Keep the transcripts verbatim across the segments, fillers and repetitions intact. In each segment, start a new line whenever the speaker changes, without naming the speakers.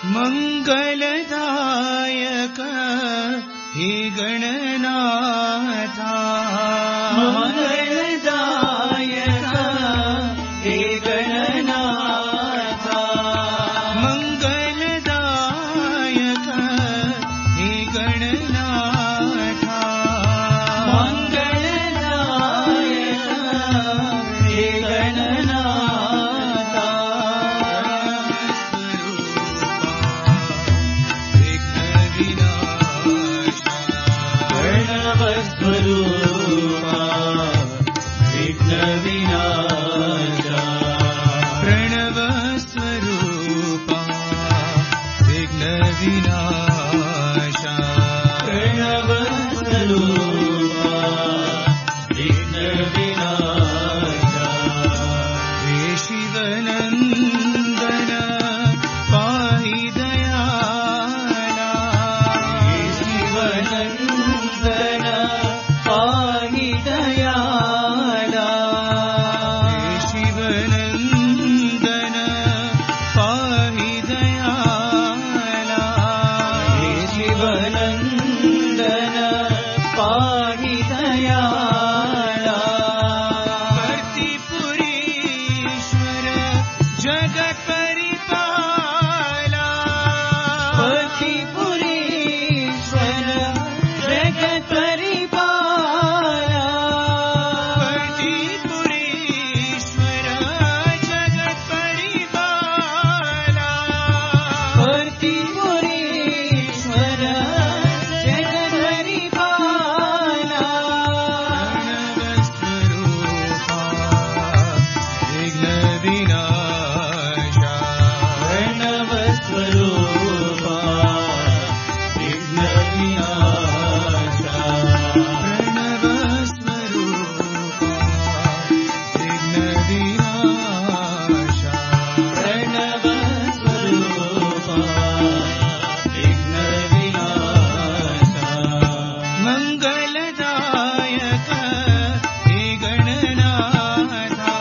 मंगलदायक हे गणनाथा मंगलदायक हे गणनाथा मंगलदायक हे गणनाथा मंगलदायक हे गणनाथा स्वरूपा विघ्न विनाशा प्रणव स्वरूपा विघ्न विनाशा प्रणव स्वरूपा विघ्न विनाशा हे शिवनंदन पाहि दयाला हे शिवनंदन पाहि दयाला हे शिवनंदन पाहि दयाला हे शिवनंदन पाहि दयाला कर्तिपुरीश्वर जगत परिपाला कर्तिपुरीश्वर जगत परिपाला कर्तिपुरीश्वर जगत परिपाला कर्तिपुरीश्वर जगत परिपाला प्रणव स्वरूपा विघ्न विनाशा प्रणव स्वरूपा विघ्न विनाशा प्रणव स्वरूपा विघ्न विनाशा मंगलदायक हे गणनाथा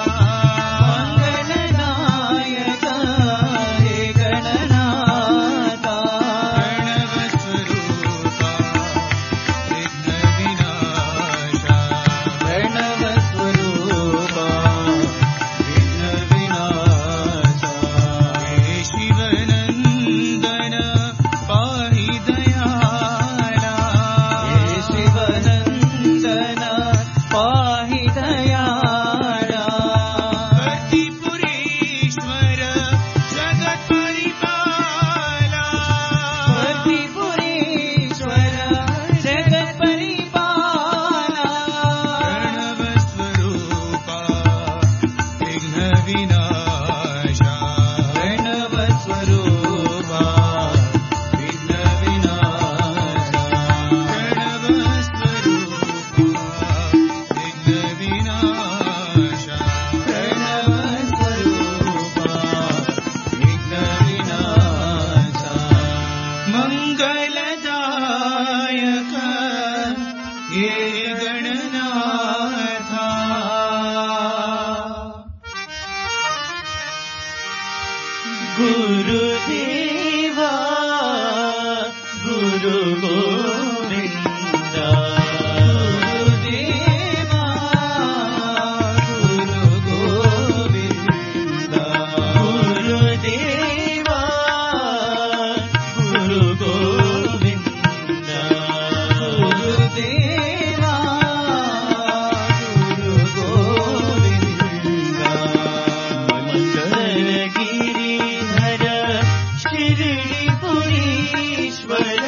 मंगलदायक हे गणनाथा प्रणव स्वरूपा विघ्न विनाशा प्रणव स्वरूपा विघ्न विनाशा हे शिवनंदन पाहि दयाला हे शिवनंदन पाहि दयाला कर्तिपुरीश्वर जगत परिपाला कर्तिपुरीश्वर जगत परिपाला प्रणव स्वरूपा विघ्न विनाशा प्रणव स्वरूपा विघ्न विनाशा प्रणव स्वरूपा विघ्न विनाशा प्रणव स्वरूपा विघ्न विनाशा मंगलदायक हे गणनाथा गुरुदेवा गुरु गोविंदा गुरुदेवा गुरु गोविंदा गुरुदेवा गुरु गोविंदा गुरुदेवा गुरु गोविंदा मंगलगिरिधर शिरडीपुरीश्वर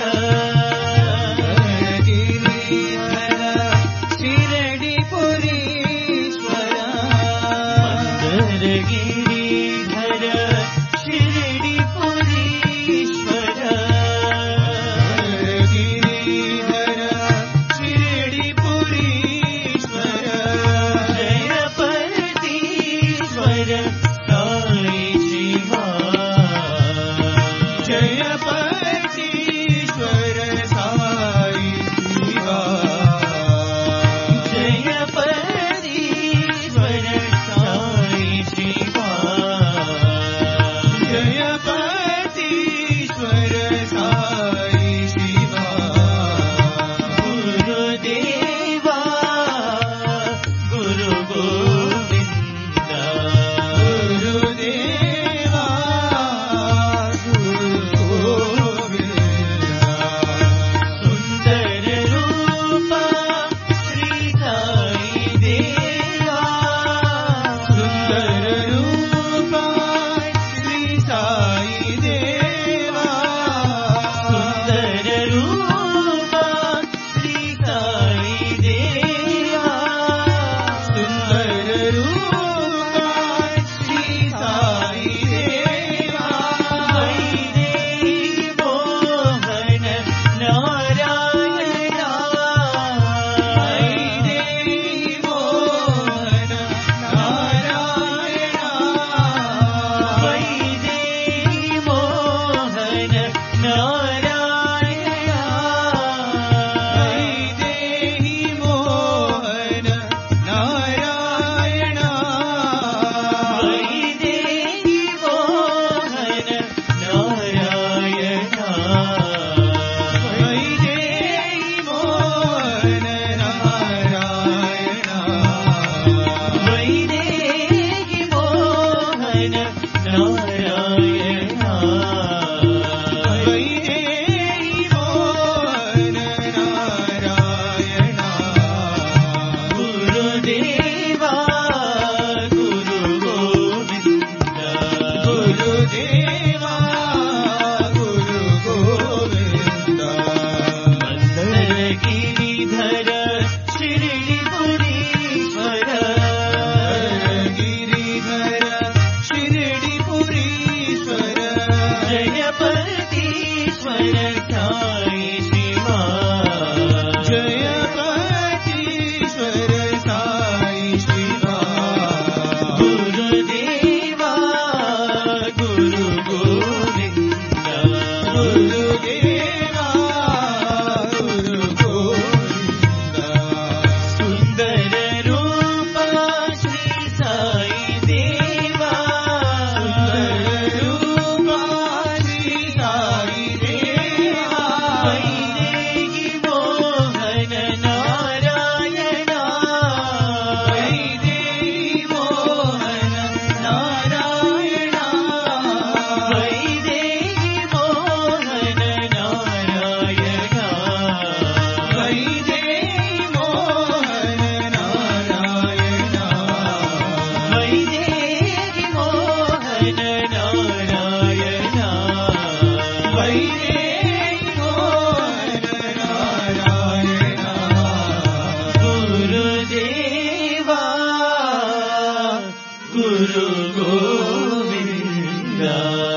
गंगा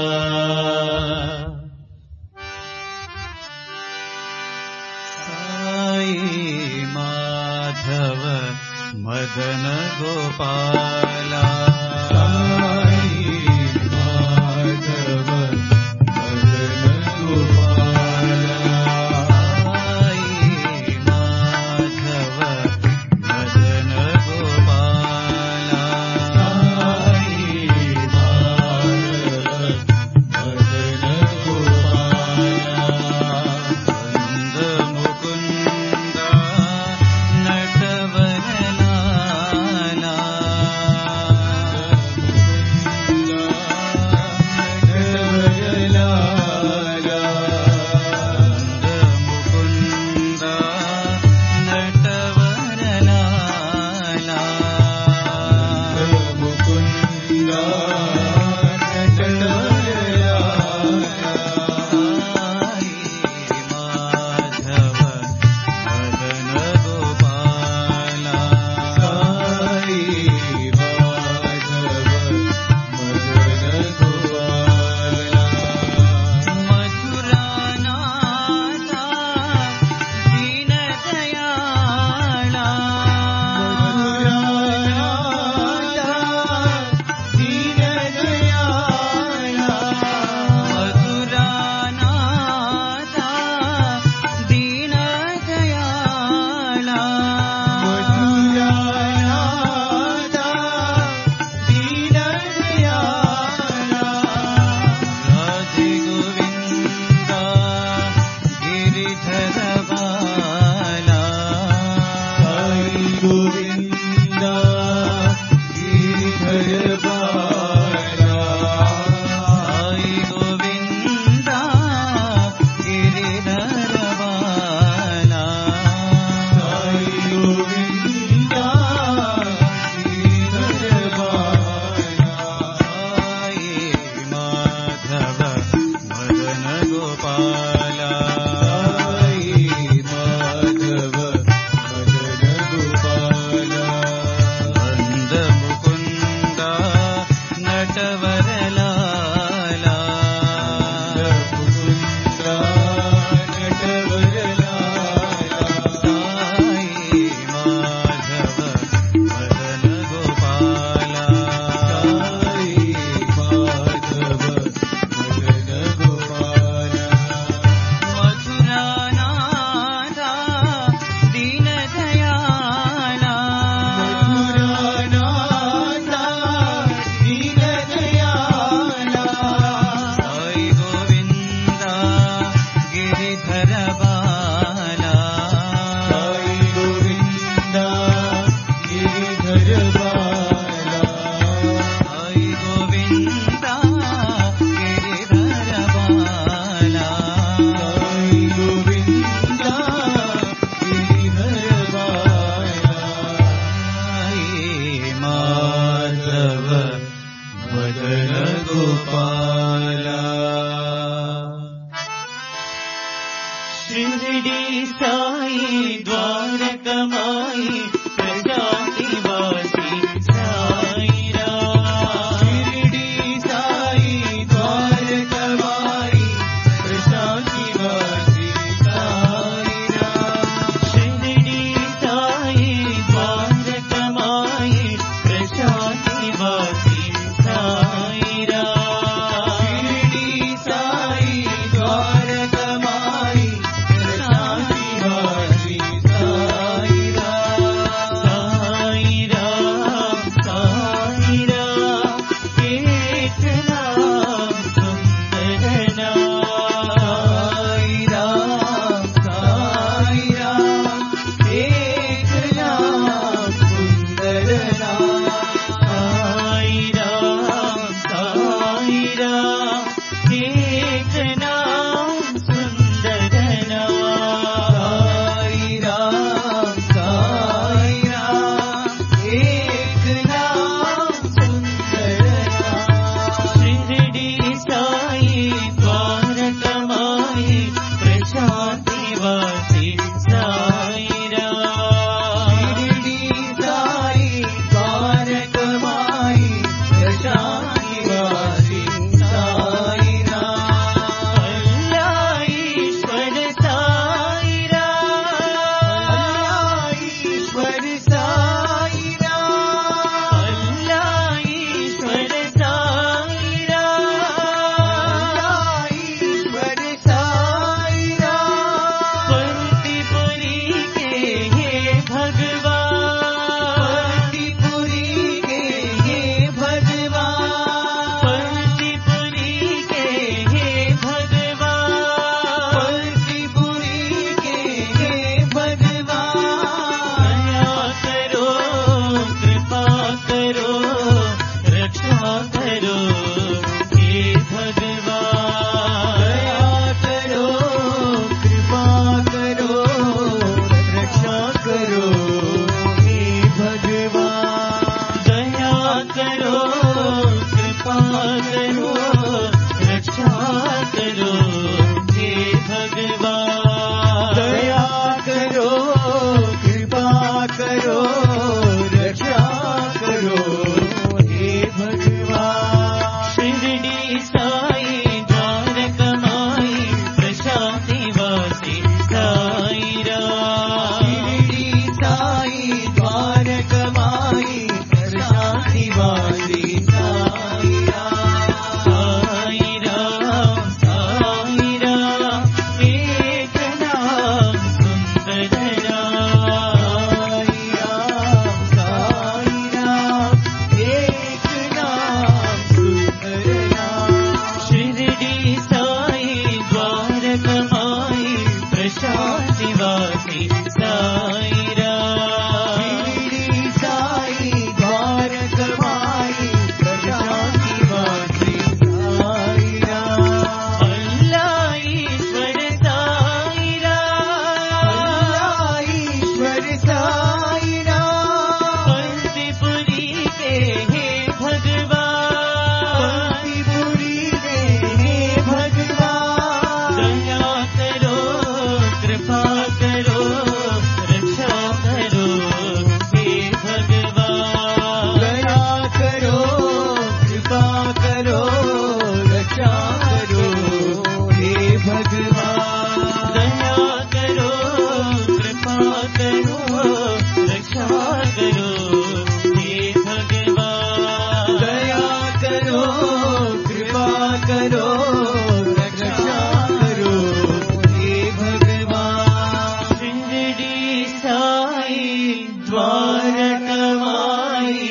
साई माधव मदन गोपाला शिरडी साई द्वारकमाई प्रजानिवासी साई राम। शिरडी साई द्वारकमाई प्रजानिवासी साई राम। शिरडी साई द्वारकमाई प्रजानिवासी साई राम। शिरडी साई द्वारकमाई श्री करो हे भगवान,
दया करो कृपा करो रक्षा करो हे भगवान,
दया करो कृपा करो रक्षा करो हे भगवान,
दया करो कृपा करो रक्षा करो हे भगवान,
शिरडी साई द्वारकमाई प्रशांतिवासी साई राम,
शिरडी साई द्वारकमाई प्रशांतिवासी साई राम,
साई राम साई राम एक नाम सुंदर राम,
साई राम एक नाम सुंदर नाम,
शिरडी साई द्वारकमाई प्रशांतिवासी साई राम,
शिरडी साई द्वारकमाई प्रशांतिवासी साई राम,
अल्लाह ईश्वर साई राम,
ईश्वर साई राम,
बंदीपुरी के हे भगवान,
बंदीपुरी के हे भगवान,
दया करो कृपा करो रक्षा करो हे भगवान,
दया करो कृपा करो रक्षा करो हे भगवान,
दया करो कृपा करो रक्षा करो हे भगवान,
दया करो कृपा करो रक्षा करो हे भगवान,
शिरडी साई द्वारकमाई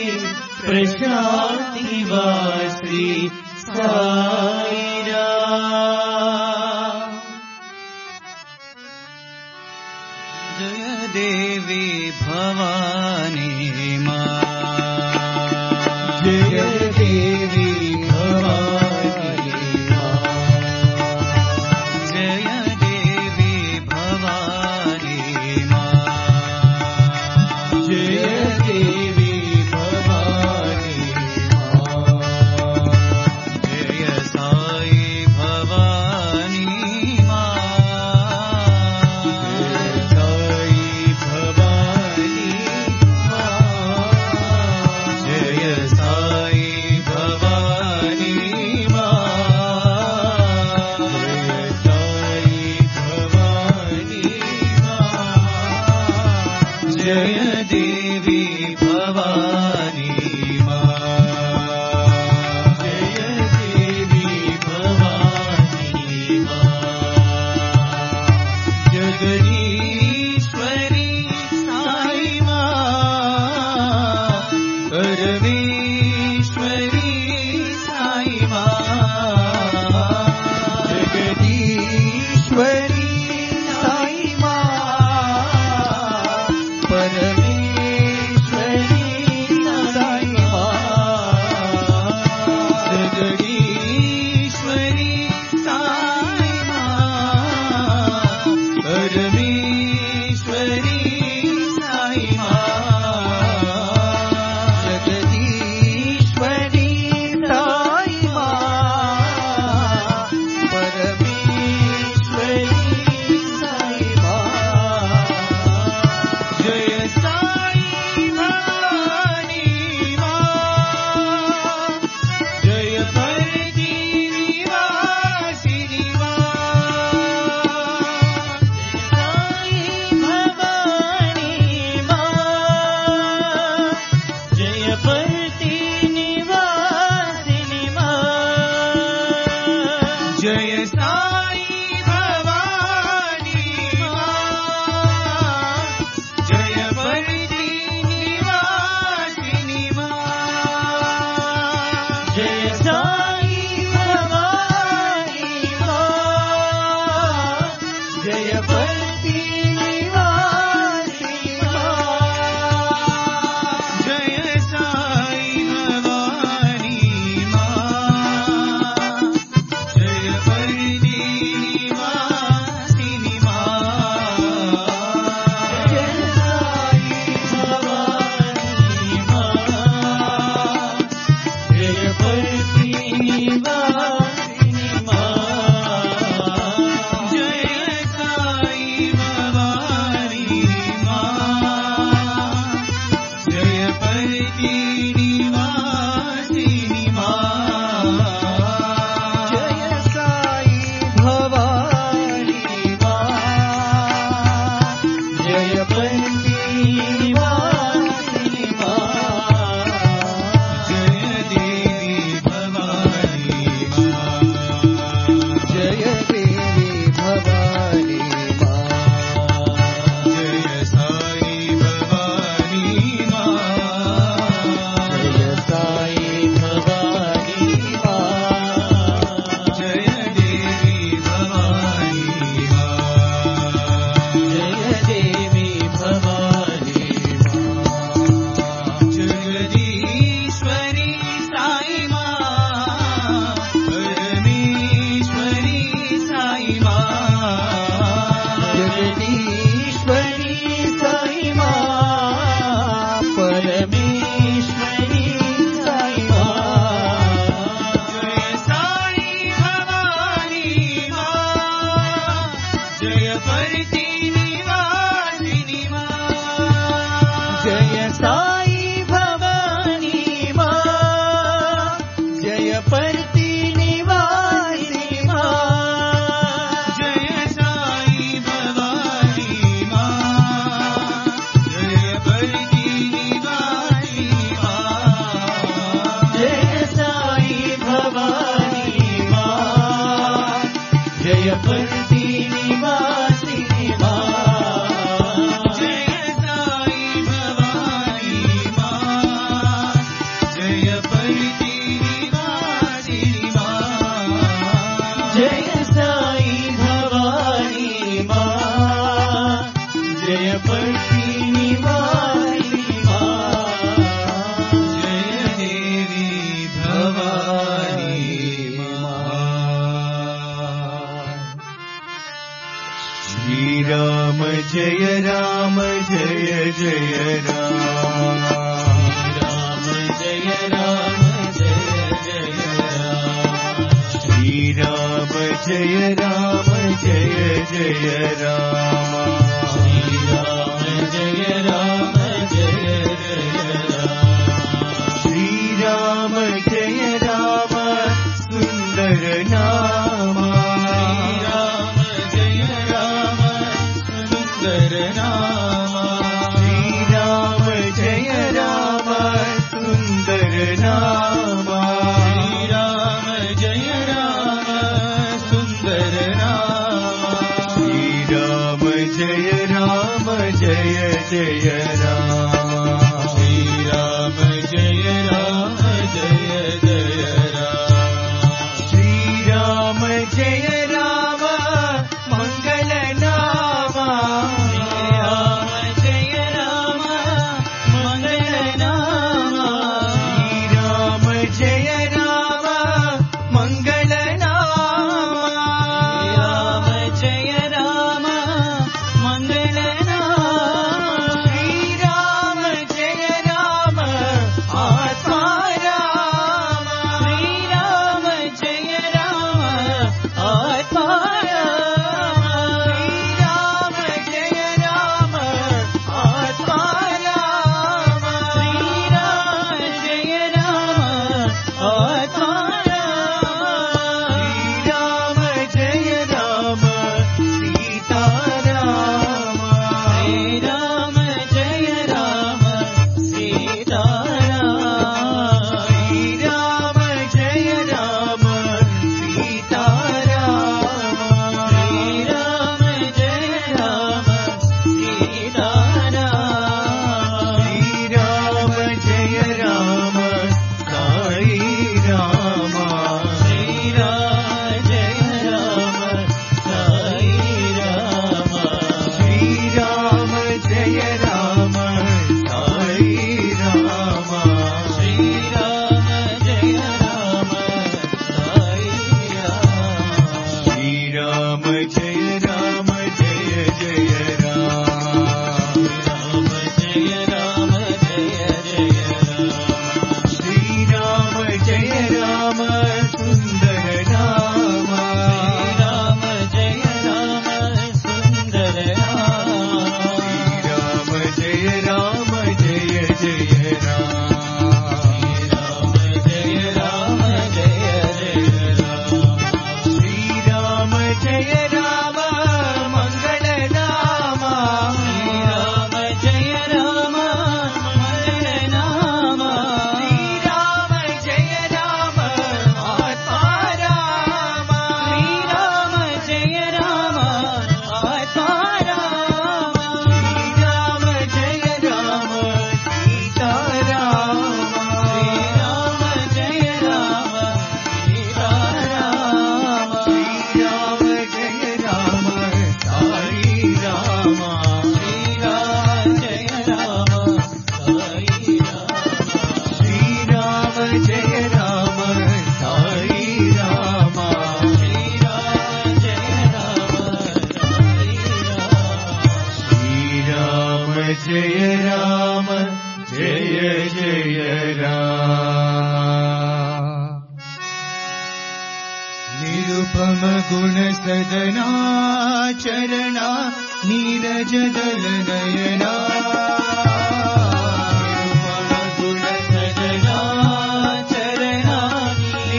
प्रशांतिवासी साई राम,
जय देवी भवानी मां, जय देवी भवानी मां, जय देवी भवानी मां, जय देवी भवानी मां, जय सा
जयपर्ति निवासिनी मां
जय साई भवानी मां जयपर्ति निवासिनी मां
जय साई भवानी मां जयपर्ति निवासिनी मां
जय साई भवानी मां जयपर्ति निवासिनी मां
जय साई भवानी मां जयपर्ति निवासिनी मां
जय देवी भवानी मां श्री राम जय राम जय जय राम
राम जय राम जय जय राम
श्री राम जय राम जय जय राम
श्री राम जय राम जय जय राम
श्री राम जय राम सुंदर नाम
राम जय राम सुंदर नाम
श्री राम जय राम सुंदर नाम
श्री राम जय राम सुंदर नाम
श्री राम जय राम जय जय राम
श्री राम जय राम जय जय राम
श्री राम जय राम मंगल नाम
श्री राम जय राम मंगल नाम
श्री राम जय राम मंगल नाम
राम जय राम मंगल नाम
श्री राम जय राम आत्मा राम
श्री राम जय राम आत्मा राम
श्री राम जय राम आत्मा राम
श्री राम जय राम आत्मा राम
श्री राम जय राम सीता राम
श्री राम जय राम सीता राम
श्री राम जय राम सीता राम
श्री राम जय राम सीता राम
श्री राम जय राम साई राम
श्री राम जय राम साई राम
श्री राम जय राम साई राम
श्री राम जय राम साई राम
श्री राम जय राम जय जय राम
राम जय राम जय जय राम
श्री राम जय राम सुंदर नाम
राम जय राम सुंदर राम
राम जय राम जय जय राम
राम जय राम जय जय राम
श्री राम जय राम मंगल नाम
श्री राम जय राम मंगल नाम
श्री राम जय राम आत्मा राम
श्री राम जय राम आत्मा राम
श्री राम जय राम सीता राम
श्री राम जय राम सीता राम
श्री राम जय राम साई राम
श्री राम जय राम साई राम
श्री राम जय राम साई राम
श्री राम जय राम साई राम
श्री राम जय राम जय जय राम निरुपम गुण सदना चरणा नीरज दल नयना
गुण सजना चरणा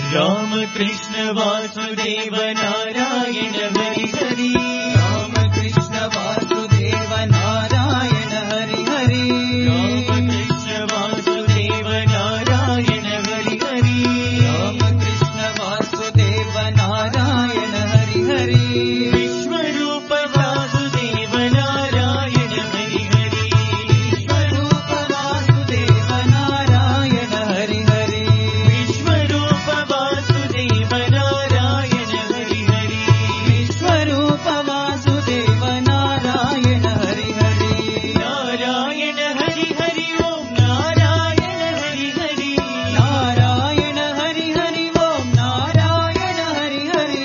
राम कृष्ण वासुदेव नारायण हरि हरि
राम कृष्ण वासुदेव नारायण हरि हरि
राम कृष्ण वासुदेव नारायण हरि हरि
राम कृष्ण वासुदेव नारायण हरि हरि
विश्वरूप वासुदेव नारायण हरि हरि
विश्वरूप वासुदेव नारायण हरि हरि
विश्वरूप वासुदेव नारायण हरि हरि
विश्वरूप वासुदेव नारायण हरि हरि
नारायण हरि हरि ओम नारायण हरि हरि
नारायण हरि हरि ओम नारायण हरि हरि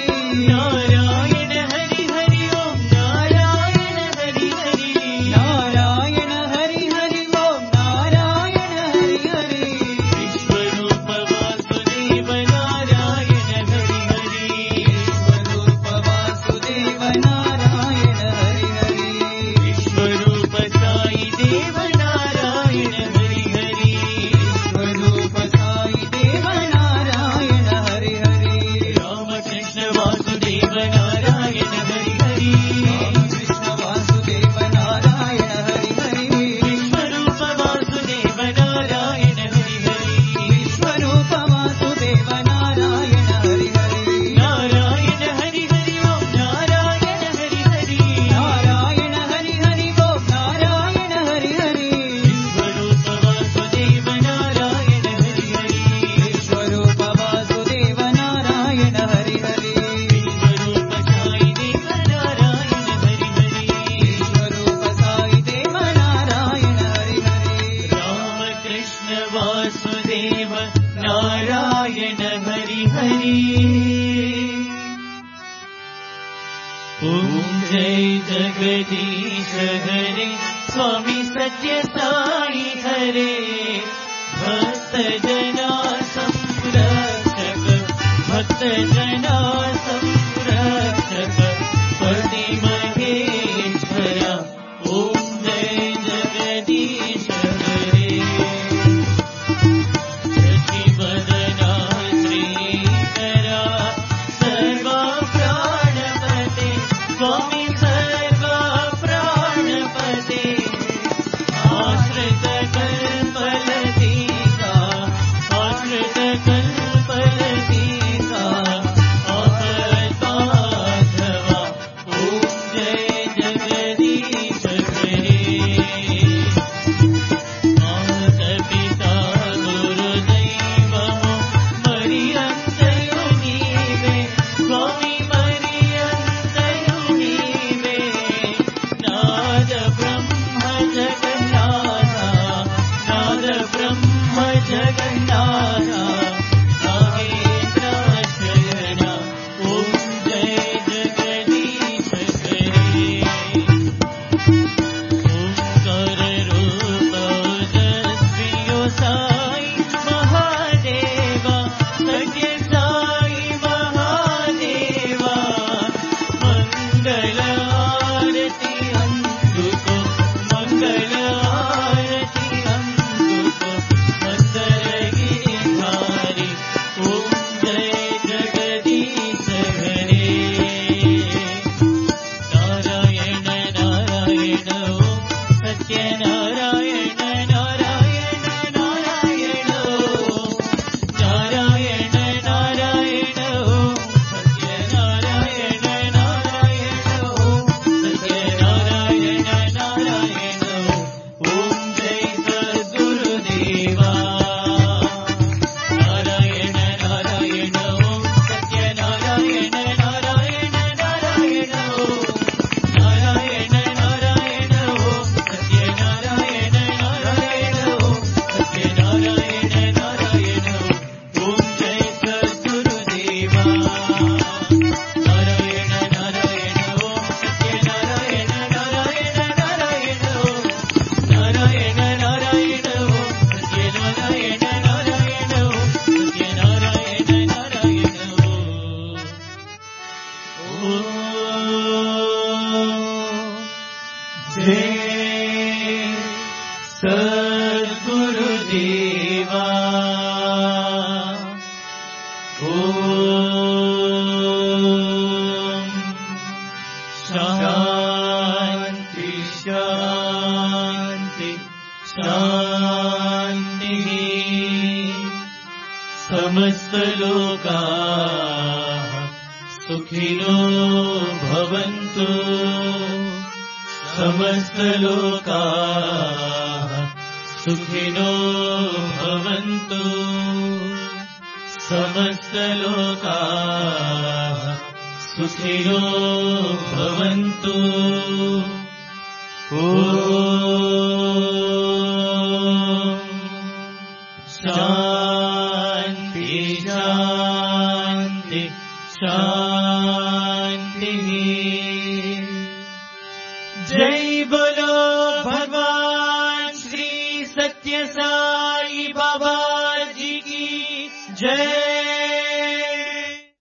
नारायण हरि हरि ओम नारायण हरि हरि
नारायण हरि हरि ओम नारायण हरि हरि
विश्वरूप वासुदेव नारायण हरि हरि
विश्वरूप वासुदेव नारायण हरि हरि
विश्वरूप साई देव नारायण हरि हरि
विश्वरूप साई देव नारायण हरि हरि
राम कृष्ण वासुदेव नारायण हरि हरि
राम कृष्ण वासुदेव नारायण हरि हरि
विश्वरूप वासुदेव नारायण हरि हरि
विश्वरूप वासुदेव नारायण हरि हरि
नारायण हरि हरि ओम नारायण हरि हरि
नारायण हरि हरि ओम नारायण हरि हरि
विश्वरूप वासुदेव नारायण हरि हरि
विश्वरूप वासुदेव नारायण हरि हरि
विश्वरूप साई देव नारायण हरि हरि
विश्वरूप साई देव नारायण हरि हरि
राम कृष्ण वासुदेव नारायण हरि हरि ओम जय जगदीश हरे स्वामी सत्य साई हरे भक्त जना संरक्षक भक्त जना संरक्षक पति महेश्वरा ओम जय जगदीश हरे शशिवदना श्रीकरा सर्वा प्राणपते स्वामी सर्वा प्राणपते आश्रित कल्पलतीका आश्रित कल्पलतीका आपद्बांधवा ओम जय जगदीश हरे माता पिता गुरुदैवमो मरियन्तयो नीवे स्वामी मरियन्तयो नीवे नाद ब्रह्म जगन्नाथा नाद ब्रह्म जगन्नाथा नागेन्द्राशयना ॐ जय जगदीश हरे ओंकार रूप ओजस्वियो साई महादेवा सत्य साई महादेवा मंगल आरती अंदुको मंगल आरती अंदुको मंदर गिरिधारी समस्तलोकाः सुखिनो भवन्तु समस्तलोकाः सुखिनो भवन्तु समस्तलोकाः सुखिनो भवन्तु ॐ शान्ति शान्ति शान्तिः जय